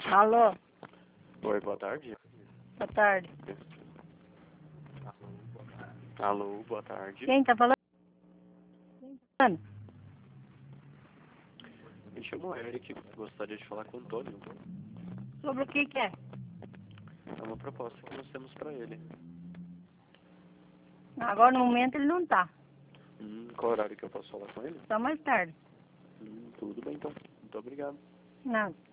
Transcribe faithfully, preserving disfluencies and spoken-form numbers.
Alô, Oi, boa tarde. boa tarde. Alô, boa tarde. Quem tá falando? Me chamo Eric, gostaria de falar com o Antônio. Sobre o que que é? É uma proposta que nós temos para ele. Agora no momento ele não tá. Hum, qual horário que eu posso falar com ele? Só mais tarde. Hum, tudo bem então. Muito obrigado. Não.